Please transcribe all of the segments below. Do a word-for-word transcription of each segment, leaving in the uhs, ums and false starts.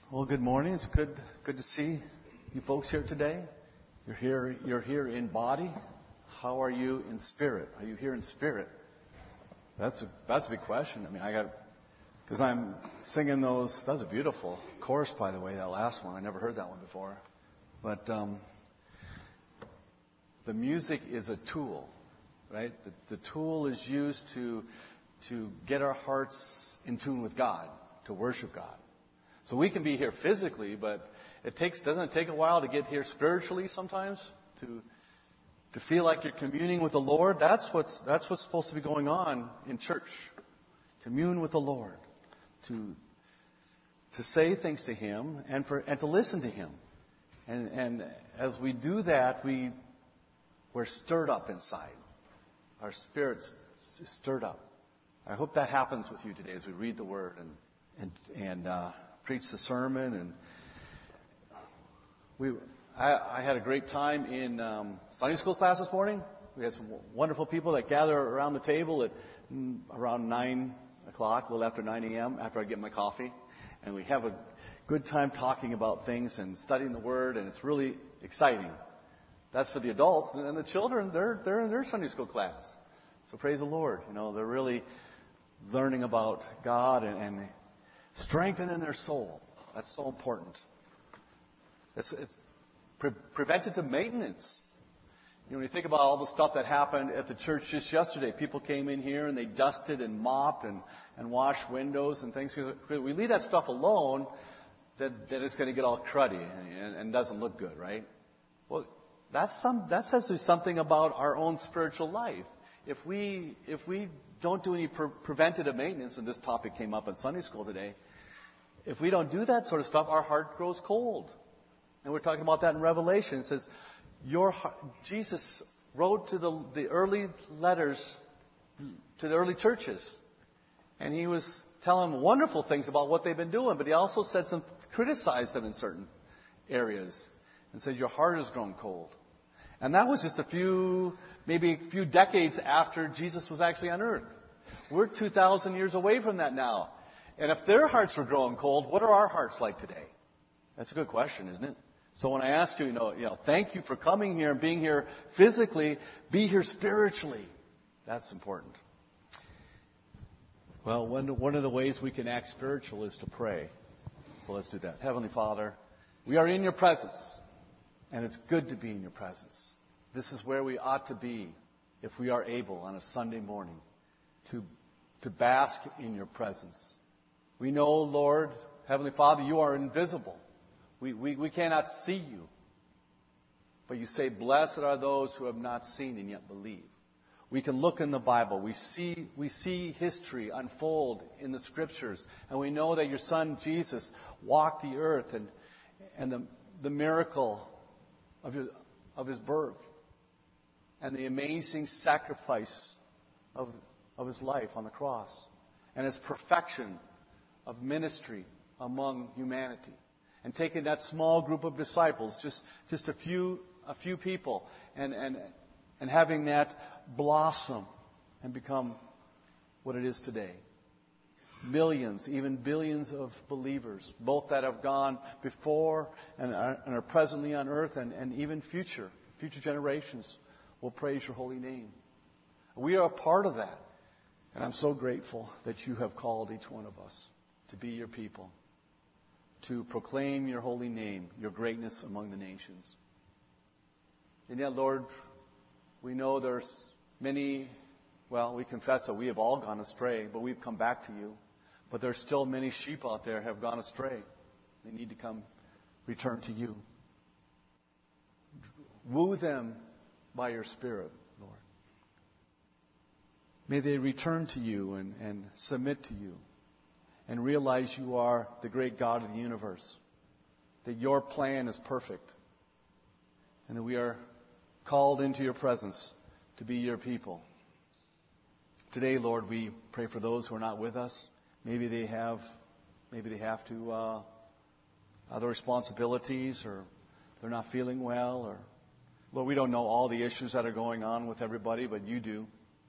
Well, good morning. It's good good to see you folks here today. You're here you're here in body. How are you in spirit? Are you here in spirit? That's a that's a big question. I mean, I got because I'm singing those. That was a beautiful chorus, by the way. That last one, I never heard that one before. But um, the music is a tool, right? The, the tool is used to to get our hearts in tune with God, to worship God. So we can be here physically, but it takes doesn't it take a while to get here spiritually sometimes to to feel like you're communing with the Lord? That's what's that's what's supposed to be going on in church. Commune with the Lord, to to say things to Him and for and to listen to Him. And and as we do that, we we're stirred up inside. Our spirits stirred up. I hope that happens with you today as we read the Word and and and uh, preach the sermon. And we, I, I had a great time in um, Sunday school class this morning. We had some wonderful people that gather around the table at mm, around nine o'clock, a little after nine a.m. after I get my coffee, and we have a good time talking about things and studying the Word, and it's really exciting. That's for the adults, and then the children, they're they're in their Sunday school class. So praise the Lord. You know, they're really learning about God and, and strengthening their soul. That's so important. It's, it's pre- preventative maintenance. You know, when you think about all the stuff that happened at the church just yesterday, people came in here and they dusted and mopped and, and washed windows and things. Because we leave that stuff alone, that, that it's going to get all cruddy and, and doesn't look good, right? Well, that's some, that says there's something about our own spiritual life. If we if we don't do any pre- preventative maintenance, and this topic came up in Sunday school today, if we don't do that sort of stuff, our heart grows cold. And we're talking about that in Revelation. It says, "Your heart," Jesus wrote to the the early letters to the early churches, and he was telling them wonderful things about what they've been doing, but he also said some criticized them in certain areas and said, "Your heart has grown cold." And that was just a few, maybe a few decades after Jesus was actually on earth. We're two thousand years away from that now. And if their hearts were growing cold, what are our hearts like today? That's a good question, isn't it? So when I ask you, you know, you know, thank you for coming here and being here physically, be here spiritually. That's important. Well, one, one of the ways we can act spiritual is to pray. So let's do that. Heavenly Father, we are in your presence. And it's good to be in your presence. This is where we ought to be if we are able on a Sunday morning to, to bask in your presence. We know, Lord, Heavenly Father, you are invisible. We, we, we cannot see you. But you say, blessed are those who have not seen and yet believe. We can look in the Bible. We see, we see history unfold in the Scriptures. And we know that your Son, Jesus, walked the earth and, and the, the miracle Of his, of his birth and the amazing sacrifice of, of his life on the cross and his perfection of ministry among humanity, and taking that small group of disciples, just, just a few a few people, and, and, and having that blossom and become what it is today. Millions, even billions of believers, both that have gone before and are, and are presently on earth, and, and even future, future generations will praise your holy name. We are a part of that. And I'm so grateful that you have called each one of us to be your people, to proclaim your holy name, your greatness among the nations. And yet, Lord, we know there's many, well, we confess that we have all gone astray, but we've come back to you. But there's still many sheep out there who have gone astray. They need to come return to you. Woo them by your Spirit, Lord. May they return to you and, and submit to you and realize you are the great God of the universe, that your plan is perfect, and that we are called into your presence to be your people. Today, Lord, we pray for those who are not with us. Maybe they have, maybe they have to uh, other responsibilities, or they're not feeling well, or Lord, we don't know all the issues that are going on with everybody, but you do.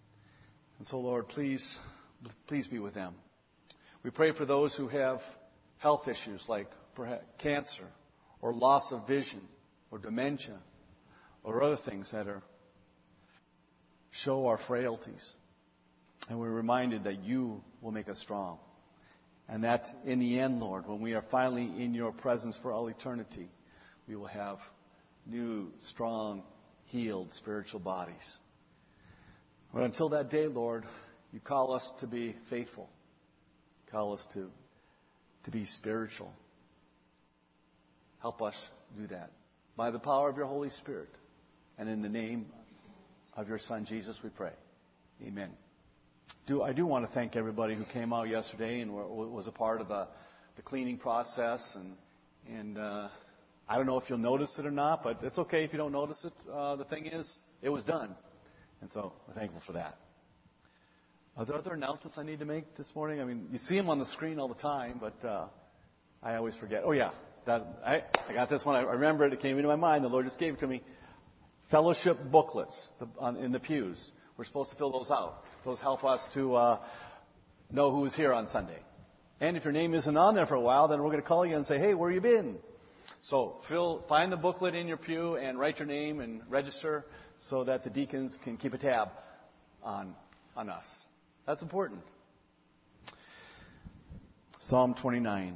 And so, Lord, please, please be with them. We pray for those who have health issues like perhaps cancer or loss of vision or dementia or other things that are show our frailties. And we're reminded that you will make us strong. And that in the end, Lord, when we are finally in your presence for all eternity, we will have new, strong, healed spiritual bodies. But until that day, Lord, you call us to be faithful. Call us to, to be spiritual. Help us do that. By the power of your Holy Spirit. And in the name of your Son, Jesus, we pray. Amen. Do, I do want to thank everybody who came out yesterday and were, was a part of the, the cleaning process. And, and uh, I don't know if you'll notice it or not, but it's okay if you don't notice it. Uh, the thing is, it was done. And so we're thankful for that. Are there other announcements I need to make this morning? I mean, you see them on the screen all the time, but uh, I always forget. Oh, yeah. That, I, I got this one. I remember it. It came into my mind. The Lord just gave it to me. Fellowship booklets the, on, in the pews. We're supposed to fill those out. Those help us to uh, know who is here on Sunday. And if your name isn't on there for a while, then we're going to call you and say, hey, where you been? So fill, find the booklet in your pew and write your name and register so that the deacons can keep a tab on, on us. That's important. Psalm twenty-nine.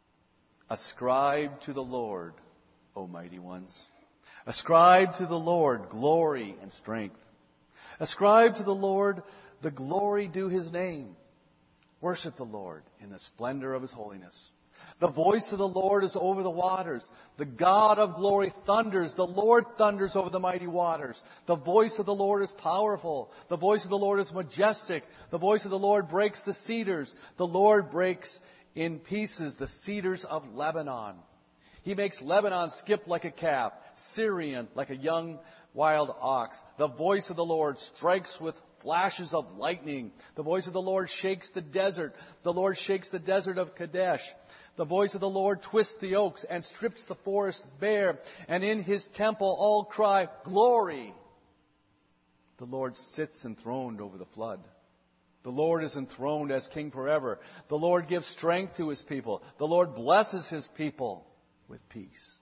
Ascribe to the Lord, O mighty ones. Ascribe to the Lord glory and strength. Ascribe to the Lord the glory due his name. Worship the Lord in the splendor of his holiness. The voice of the Lord is over the waters. The God of glory thunders. The Lord thunders over the mighty waters. The voice of the Lord is powerful. The voice of the Lord is majestic. The voice of the Lord breaks the cedars. The Lord breaks in pieces the cedars of Lebanon. He makes Lebanon skip like a calf, Syrian like a young wild ox. The voice of the Lord strikes with flashes of lightning. The voice of the Lord shakes the desert. The Lord shakes the desert of Kadesh. The voice of the Lord twists the oaks and strips the forest bare. And in his temple all cry, glory. The Lord sits enthroned over the flood. The Lord is enthroned as king forever. The Lord gives strength to his people. The Lord blesses his people with peace.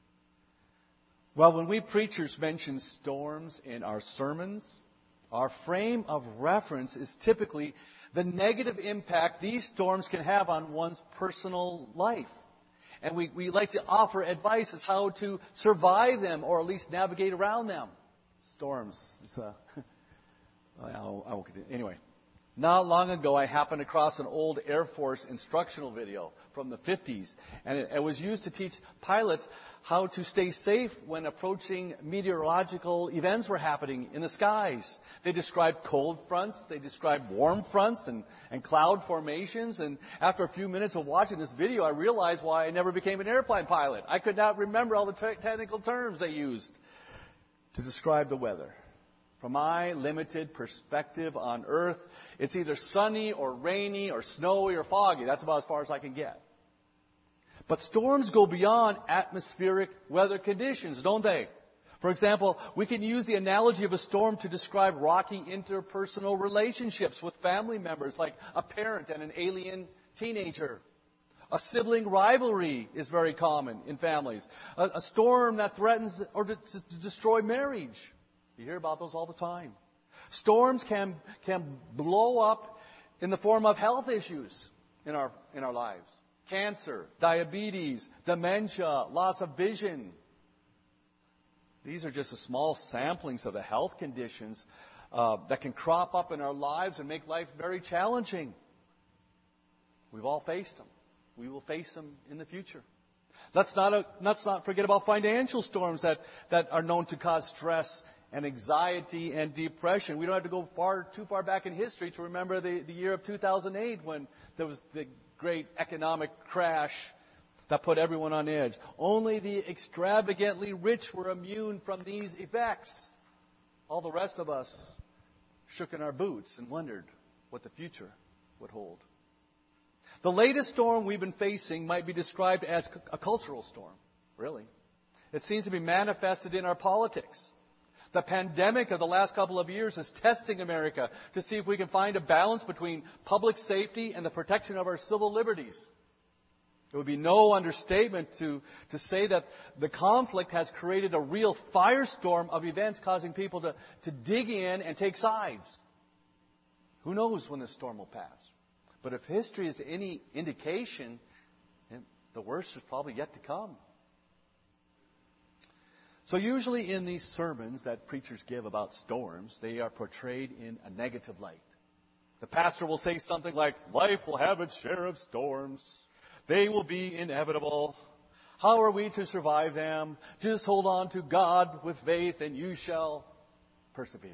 Well, when we preachers mention storms in our sermons, our frame of reference is typically the negative impact these storms can have on one's personal life. And we, we like to offer advice as how to survive them or at least navigate around them. Storms. It's a, I'll, I won't get it. Anyway. Not long ago, I happened across an old Air Force instructional video from the fifties. And it, it was used to teach pilots how to stay safe when approaching meteorological events were happening in the skies. They described cold fronts, they described warm fronts and, and cloud formations. And after a few minutes of watching this video, I realized why I never became an airplane pilot. I could not remember all the te- technical terms they used to describe the weather. From my limited perspective on Earth, it's either sunny or rainy or snowy or foggy. That's about as far as I can get. But storms go beyond atmospheric weather conditions, don't they? For example, we can use the analogy of a storm to describe rocky interpersonal relationships with family members, like a parent and an alien teenager. A sibling rivalry is very common in families. A, a storm that threatens or to, to, to destroy marriage. You hear about those all the time. Storms can, can blow up in the form of health issues in our, in our lives. Cancer, diabetes, dementia, loss of vision. These are just a small samplings of the health conditions uh, that can crop up in our lives and make life very challenging. We've all faced them. We will face them in the future. Let's not, uh, let's not forget about financial storms that, that are known to cause stress and anxiety and depression. We don't have to go far too far back in history to remember the, the year of two thousand eight when there was the great economic crash that put everyone on edge. Only the extravagantly rich were immune from these effects. All the rest of us shook in our boots and wondered what the future would hold. The latest storm we've been facing might be described as a cultural storm, really. It seems to be manifested in our politics. The pandemic of the last couple of years is testing America to see if we can find a balance between public safety and the protection of our civil liberties. It would be no understatement to, to say that the conflict has created a real firestorm of events causing people to, to dig in and take sides. Who knows when this storm will pass? But if history is any indication, the worst is probably yet to come. So usually in these sermons that preachers give about storms, they are portrayed in a negative light. The pastor will say something like, life will have its share of storms. They will be inevitable. How are we to survive them? Just hold on to God with faith and you shall persevere.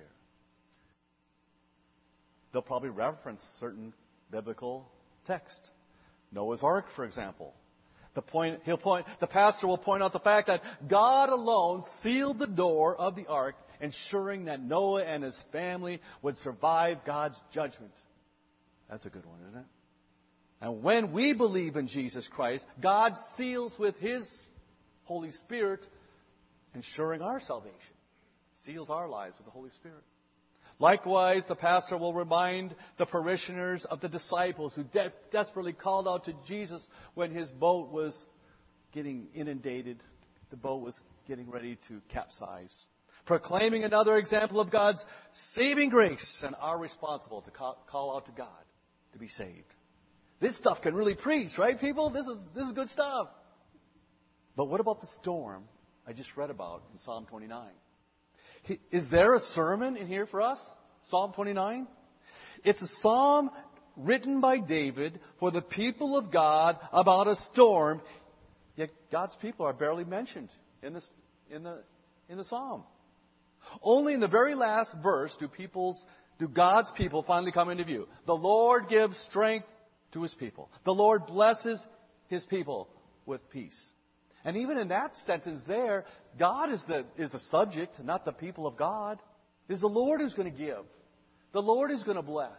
They'll probably reference certain biblical text. Noah's Ark, for example. The point, he'll point, the pastor will point out the fact that God alone sealed the door of the ark, ensuring that Noah and his family would survive God's judgment. That's a good one, isn't it? And when we believe in Jesus Christ, God seals with His Holy Spirit, ensuring our salvation. Seals our lives with the Holy Spirit. Likewise, the pastor will remind the parishioners of the disciples who de- desperately called out to Jesus when his boat was getting inundated. The boat was getting ready to capsize. Proclaiming another example of God's saving grace and are responsible to call, call out to God to be saved. This stuff can really preach, right, people? This is, this is good stuff. But what about the storm I just read about in Psalm twenty-nine? Is there a sermon in here for us? Psalm twenty-nine? It's a psalm written by David for the people of God about a storm, yet God's people are barely mentioned in this in the in the psalm. Only in the very last verse do people's do God's people finally come into view. The Lord gives strength to His people. The Lord blesses His people with peace. And even in that sentence there, God is the, is the subject, not the people of God. It is the Lord who's going to give. The Lord is going to bless.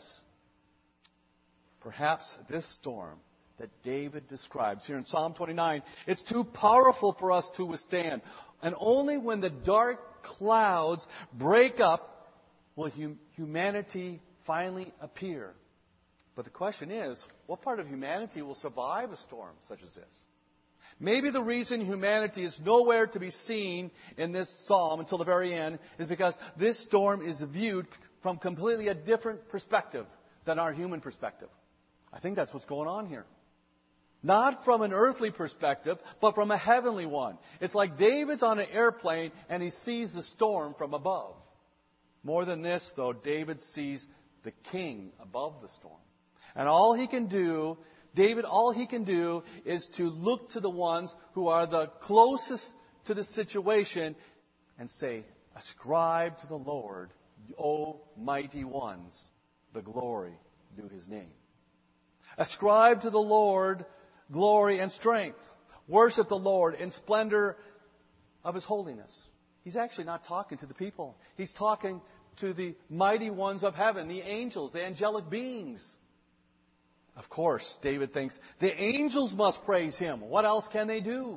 Perhaps this storm that David describes here in Psalm twenty-nine, it's too powerful for us to withstand. And only when the dark clouds break up will hum- humanity finally appear. But the question is, what part of humanity will survive a storm such as this? Maybe the reason humanity is nowhere to be seen in this psalm until the very end is because this storm is viewed from completely a different perspective than our human perspective. I think that's what's going on here. Not from an earthly perspective, but from a heavenly one. It's like David's on an airplane and he sees the storm from above. More than this, though, David sees the king above the storm. And all he can do David, all he can do is to look to the ones who are the closest to the situation and say, ascribe to the Lord, O mighty ones, the glory due His name. Ascribe to the Lord glory and strength. Worship the Lord in splendor of His holiness. He's actually not talking to the people. He's talking to the mighty ones of heaven, the angels, the angelic beings. Of course, David thinks, the angels must praise Him. What else can they do?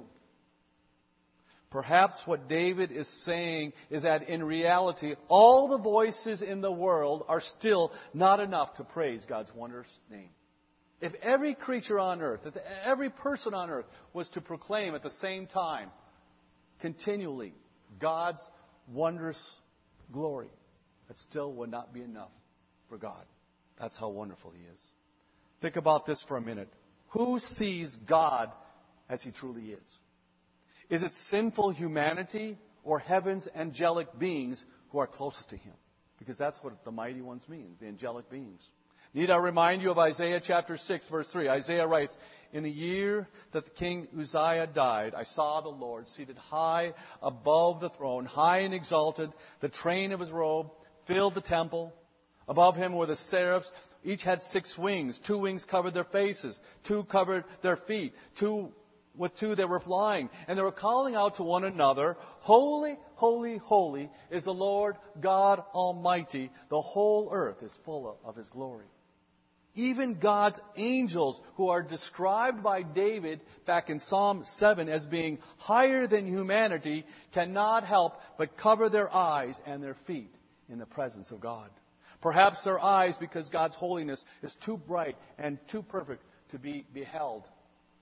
Perhaps what David is saying is that in reality, all the voices in the world are still not enough to praise God's wondrous name. If every creature on earth, if every person on earth was to proclaim at the same time, continually, God's wondrous glory, that still would not be enough for God. That's how wonderful He is. Think about this for a minute. Who sees God as He truly is? Is it sinful humanity or heaven's angelic beings who are closest to Him? Because that's what the mighty ones mean, the angelic beings. Need I remind you of Isaiah chapter six, verse three? Isaiah writes, in the year that the king Uzziah died, I saw the Lord seated high above the throne, high and exalted. The train of His robe filled the temple. Above Him were the seraphs. Each had six wings. Two wings covered their faces. Two covered their feet. Two, with two they were flying. And they were calling out to one another, Holy, holy, holy is the Lord God Almighty. The whole earth is full of His glory. Even God's angels, who are described by David back in Psalm seven as being higher than humanity, cannot help but cover their eyes and their feet in the presence of God. Perhaps their eyes, because God's holiness is too bright and too perfect to be beheld.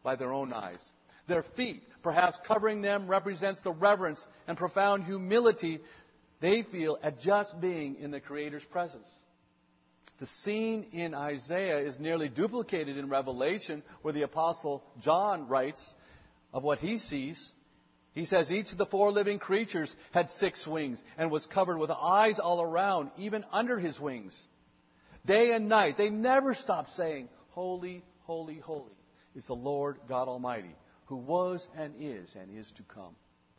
by their own eyes. Their feet, perhaps covering them, represents the reverence and profound humility they feel at just being in the Creator's presence. The scene in Isaiah is nearly duplicated in Revelation, where the Apostle John writes of what he sees. He says, each of the four living creatures had six wings and was covered with eyes all around, even under his wings. Day and night, they never stopped saying, Holy, holy, holy is the Lord God Almighty, who was and is and is to come.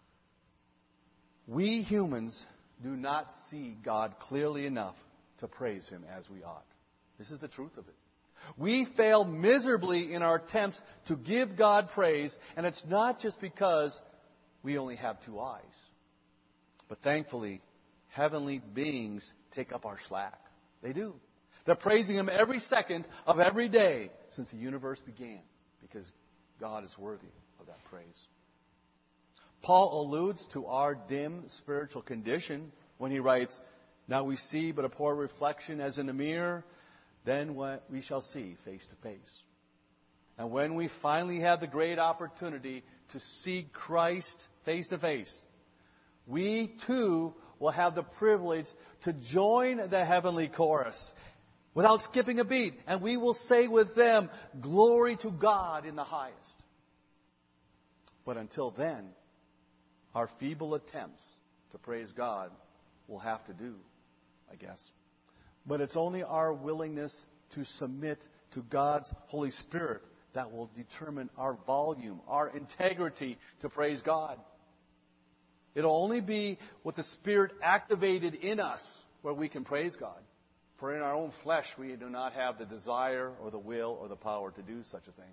We humans do not see God clearly enough to praise Him as we ought. This is the truth of it. We fail miserably in our attempts to give God praise, and it's not just because we only have two eyes. But thankfully, heavenly beings take up our slack. They do. They're praising Him every second of every day since the universe began, because God is worthy of that praise. Paul alludes to our dim spiritual condition when he writes, now we see but a poor reflection as in a mirror, then what we shall see face to face. And when we finally have the great opportunity to see Christ face to face, we too will have the privilege to join the heavenly chorus without skipping a beat. And we will say with them, glory to God in the highest. But until then, our feeble attempts to praise God will have to do, I guess. But it's only our willingness to submit to God's Holy Spirit that will determine our volume, our integrity to praise God. It'll only be with the Spirit activated in us where we can praise God. For in our own flesh, we do not have the desire or the will or the power to do such a thing.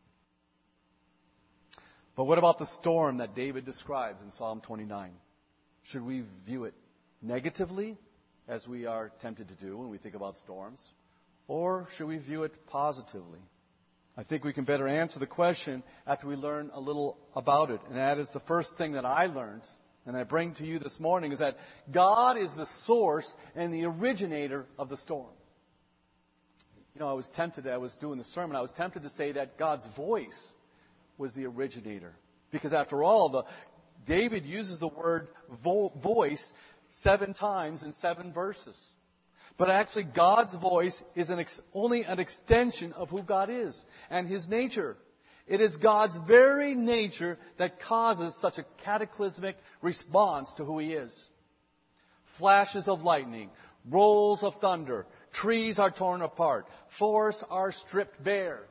But what about the storm that David describes in Psalm twenty-nine? Should we view it negatively, as we are tempted to do when we think about storms? Or should we view it positively? I think we can better answer the question after we learn a little about it. And that is the first thing that I learned, and I bring to you this morning, is that God is the source and the originator of the storm. You know, I was tempted, I was doing the sermon, I was tempted to say that God's voice was the originator. Because after all, the, David uses the word vo- voice seven times in seven verses. But actually, God's voice is an ex- only an extension of who God is and His nature. It is God's very nature that causes such a cataclysmic response to who He is. Flashes of lightning, rolls of thunder, trees are torn apart, forests are stripped bare.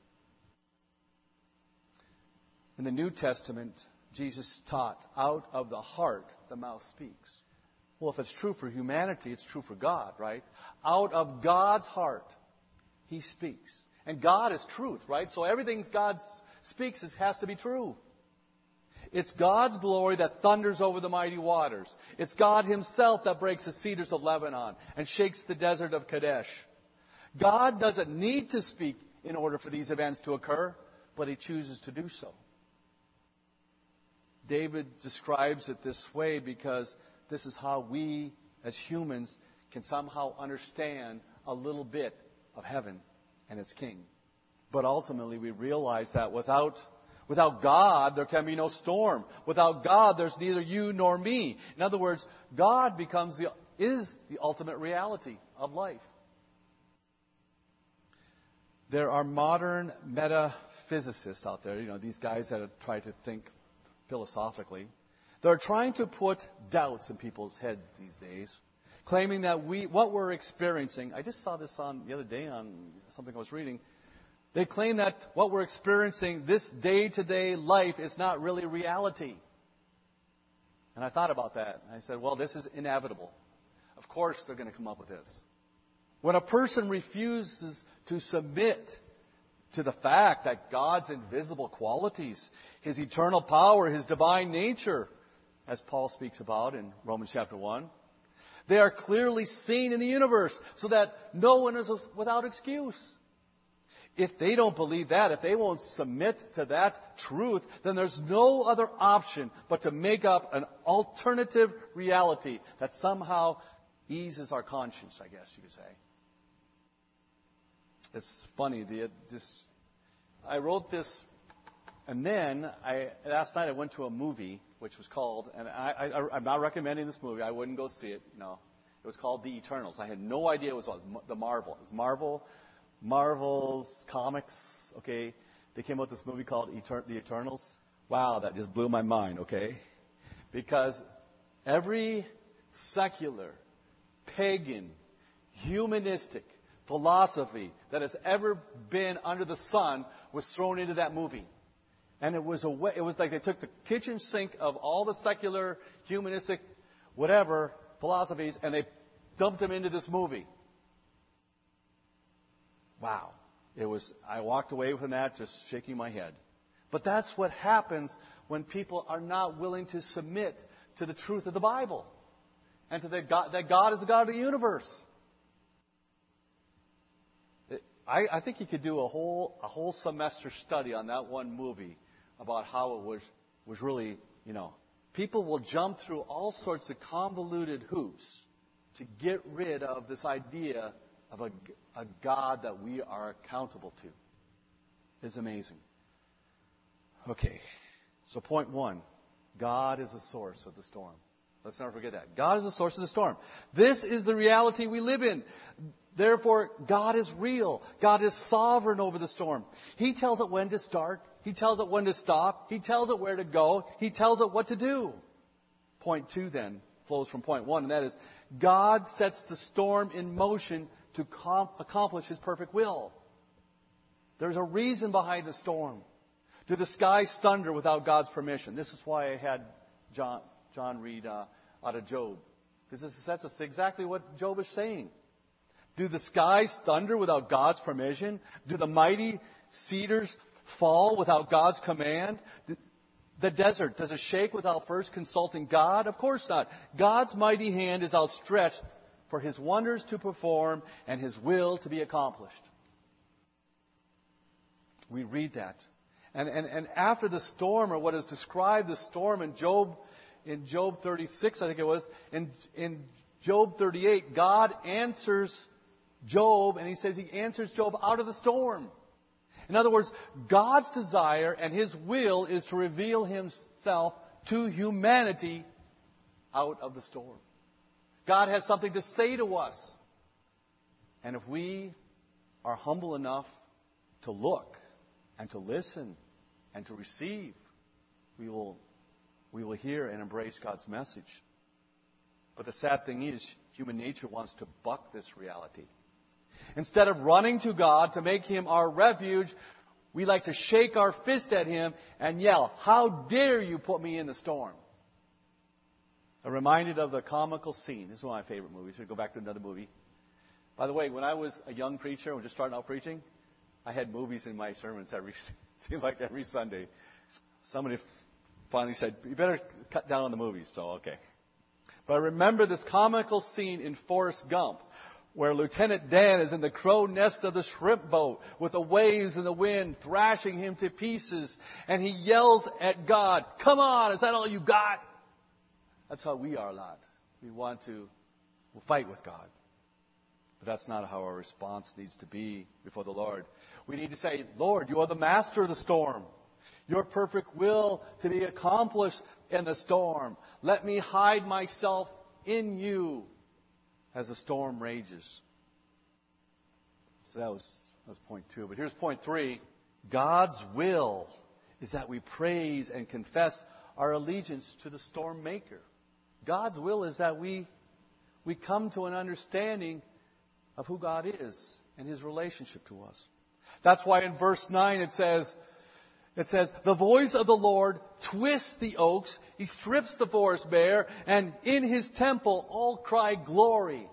In the New Testament, Jesus taught, out of the heart the mouth speaks. Well, if it's true for humanity, it's true for God, right? Out of God's heart, He speaks. And God is truth, right? So everything God speaks is, has to be true. It's God's glory that thunders over the mighty waters. It's God Himself that breaks the cedars of Lebanon and shakes the desert of Kadesh. God doesn't need to speak in order for these events to occur, but He chooses to do so. David describes it this way because this is how we, as humans, can somehow understand a little bit of heaven and its King. But ultimately, we realize that without, without God, there can be no storm. Without God, there's neither you nor me. In other words, God becomes the, is the ultimate reality of life. There are modern metaphysicists out there, you know, these guys that try to think philosophically. They're trying to put doubts in people's heads these days, claiming that we, what we're experiencing, I just saw this on the other day on something I was reading. They claim that what we're experiencing, this day-to-day life, is not really reality. And I thought about that. I said, well, this is inevitable. Of course they're going to come up with this. When a person refuses to submit to the fact that God's invisible qualities, His eternal power, His divine nature, as Paul speaks about in Romans chapter one, they are clearly seen in the universe so that no one is without excuse. If they don't believe that, if they won't submit to that truth, then there's no other option but to make up an alternative reality that somehow eases our conscience, I guess you could say. It's funny. The, this, I wrote this And then, I, last night I went to a movie, which was called, and I, I, I'm not recommending this movie. I wouldn't go see it, no. It was called The Eternals. I had no idea it was what. It was the Marvel. It was Marvel, Marvel's comics, okay. They came out with this movie called Eter- The Eternals. Wow, that just blew my mind, okay. Because every secular, pagan, humanistic philosophy that has ever been under the sun was thrown into that movie. And it was a way, it was like they took the kitchen sink of all the secular, humanistic, whatever philosophies, and they dumped them into this movie. Wow. It was, I walked away from that just shaking my head. But that's what happens when people are not willing to submit to the truth of the Bible and to the God, that God is the God of the universe. It, I, I think you could do a whole a whole semester study on that one movie about how it was was really, you know, people will jump through all sorts of convoluted hoops to get rid of this idea of a, a God that we are accountable to. It's amazing. Okay, so point one, God is the source of the storm. Let's never forget that. God is the source of the storm. This is the reality we live in. Therefore, God is real. God is sovereign over the storm. He tells it when to start. He tells it when to stop. He tells it where to go. He tells it what to do. Point two then flows from point one, and that is God sets the storm in motion to com- accomplish His perfect will. There's a reason behind the storm. Do the skies thunder without God's permission? This is why I had John, John read uh, out of Job. Because that's exactly what Job is saying. Do the skies thunder without God's permission? Do the mighty cedars fall without God's command? The desert, does it shake without first consulting God? Of course not. God's mighty hand is outstretched for His wonders to perform and His will to be accomplished. We read that. And, and, and after the storm, or what is described the storm in Job, in Job thirty-six, I think it was, in, in Job thirty-eight, God answers Job, and He says He answers Job out of the storm. In other words, God's desire and His will is to reveal Himself to humanity out of the storm. God has something to say to us. And if we are humble enough to look and to listen and to receive, we will, we will hear and embrace God's message. But the sad thing is, human nature wants to buck this reality. Instead of running to God to make Him our refuge, we like to shake our fist at Him and yell, "How dare you put me in the storm?" I'm reminded of the comical scene. This is one of my favorite movies. We'll go back to another movie. By the way, when I was a young preacher, I was just starting out preaching, I had movies in my sermons every, seemed like every Sunday. Somebody finally said, "You better cut down on the movies." So, okay. But I remember this comical scene in Forrest Gump, where Lieutenant Dan is in the crow nest of the shrimp boat with the waves and the wind thrashing him to pieces. And he yells at God, "Come on, is that all you got?" That's how we are a lot. We want to we'll fight with God. But that's not how our response needs to be before the Lord. We need to say, "Lord, you are the master of the storm. Your perfect will to be accomplished in the storm. Let me hide myself in you as the storm rages." So that was, that was point two. But here's point three. God's will is that we praise and confess our allegiance to the storm maker. God's will is that we, we come to an understanding of who God is and His relationship to us. That's why in verse nine it says, It says, "The voice of the Lord twists the oaks. He strips the forest bare, and in His temple all cry glory."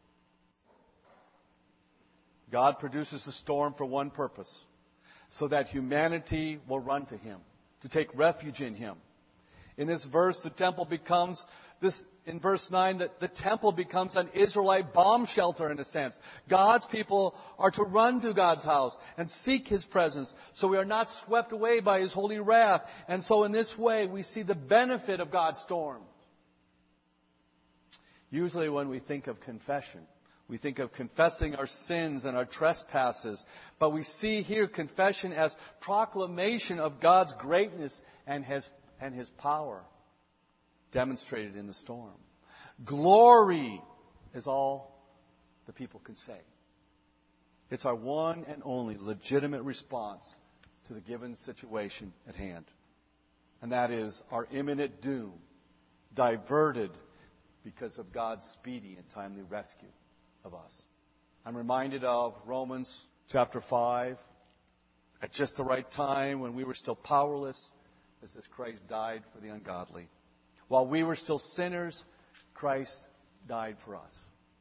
God produces the storm for one purpose, so that humanity will run to Him, to take refuge in Him. In this verse, the temple becomes this. In verse nine, the, the temple becomes an Israelite bomb shelter in a sense. God's people are to run to God's house and seek His presence, so we are not swept away by His holy wrath. And so in this way, we see the benefit of God's storm. Usually when we think of confession, We think of confessing our sins and our trespasses. But we see here confession as proclamation of God's greatness and His, and His power demonstrated in the storm. Glory is all the people can say. It's our one and only legitimate response to the given situation at hand. And that is our imminent doom, diverted because of God's speedy and timely rescue of us. I'm reminded of Romans chapter five. At just the right time, when we were still powerless, as Christ died for the ungodly. While we were still sinners, Christ died for us.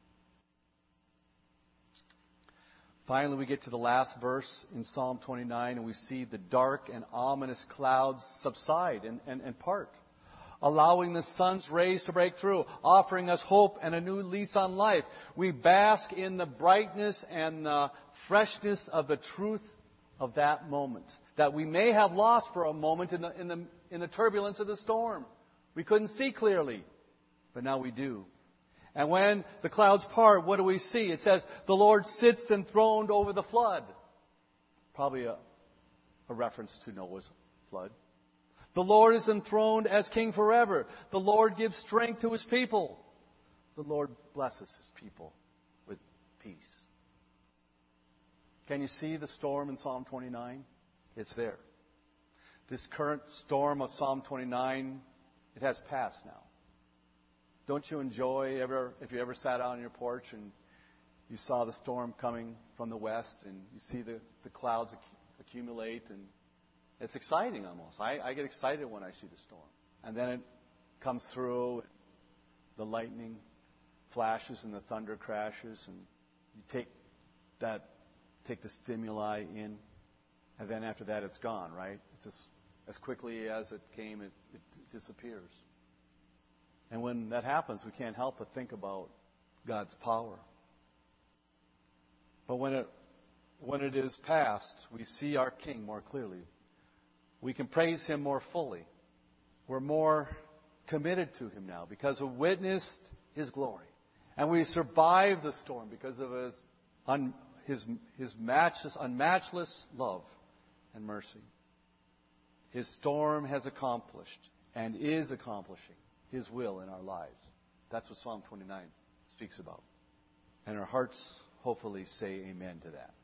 Finally, we get to the last verse in Psalm twenty-nine, and we see the dark and ominous clouds subside and, and, and part, allowing the sun's rays to break through, offering us hope and a new lease on life. We bask in the brightness and the freshness of the truth of that moment that we may have lost for a moment in the, in the, in the turbulence of the storm. We couldn't see clearly, but now we do. And when the clouds part, what do we see? It says, the Lord sits enthroned over the flood. Probably a, a reference to Noah's flood. The Lord is enthroned as King forever. The Lord gives strength to His people. The Lord blesses His people with peace. Can you see the storm in Psalm twenty-nine? It's there. This current storm of Psalm twenty-nine, it has passed now. Don't you enjoy, ever, if you ever sat out on your porch and you saw the storm coming from the west and you see the, the clouds acc- accumulate, and it's exciting almost. I, I get excited when I see the storm. And then it comes through, the lightning flashes and the thunder crashes, and you take that, take the stimuli in, and then after that it's gone, right? It's just, as quickly as it came, it, it disappears. And when that happens, we can't help but think about God's power. But when it when it is past, we see our King more clearly. We can praise Him more fully. We're more committed to Him now because we witnessed His glory. And we survived the storm because of His un, His His matchless, unmatchless love and mercy. His storm has accomplished and is accomplishing His will in our lives. That's what Psalm twenty-nine speaks about. And our hearts hopefully say amen to that.